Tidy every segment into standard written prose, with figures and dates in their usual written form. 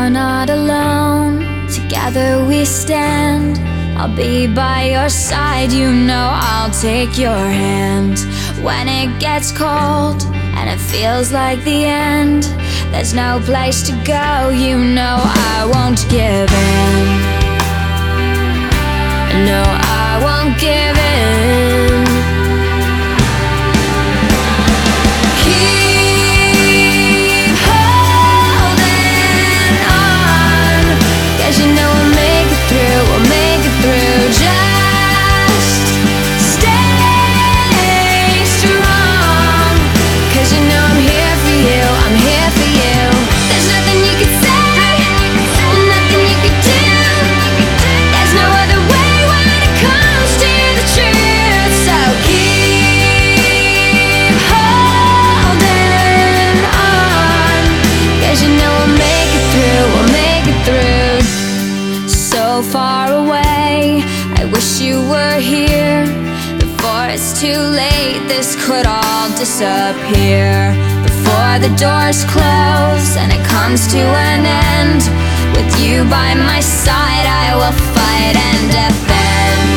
You're not alone, together we stand. I'll be by your side, you know I'll take your hand. When it gets cold and it feels like the end, there's no place to go, you know I won't give in. No, I won't give in. Keep holding on, 'cause you know we'll make it through, we'll make it through. Just stay strong, 'cause you know I'm here for you, I'm here for you. There's nothing you could say, nothing you could do. There's no other way when it comes to the truth. So keep holding on, 'cause you know we'll make it through, we'll make it through. So far away, I wish you were here. Before it's too late, this could all disappear. Before the doors close and it comes to an end, with you by my side I will fight and defend.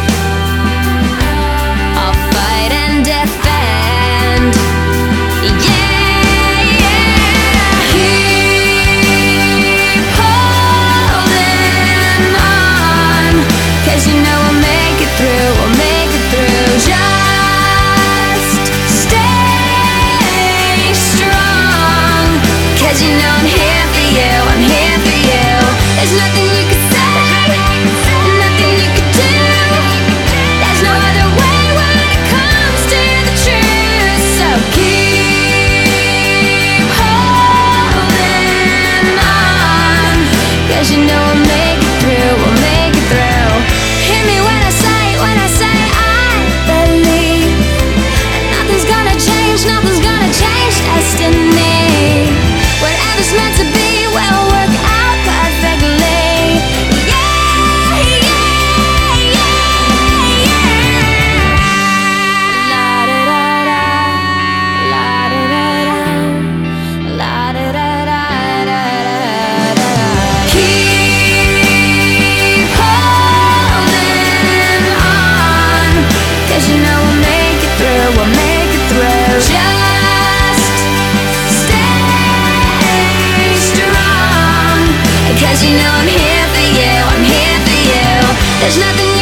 I'll fight and defend. Yeah, yeah. Keep holding on, 'cause you know we'll make it through, we'll make it through. Just stay strong, 'cause you know I'm here for you, I'm here for you. There's nothing you could say, nothing you could do. There's no other way when it comes to the truth. So keep holding on, 'cause you know we'll make it through, we'll make it through. Hear me when I say I believe that nothing's gonna change, nothing's gonna change destiny. Whatever's meant to be will work out perfectly. Yeah, yeah, yeah, yeah. La da da da, la da da da, la da da da da da. Keep holding on, 'cause you know we'll make it through, we'll make it through. Just stay strong, 'cause you know I'm here for you, I'm here for you. There's nothing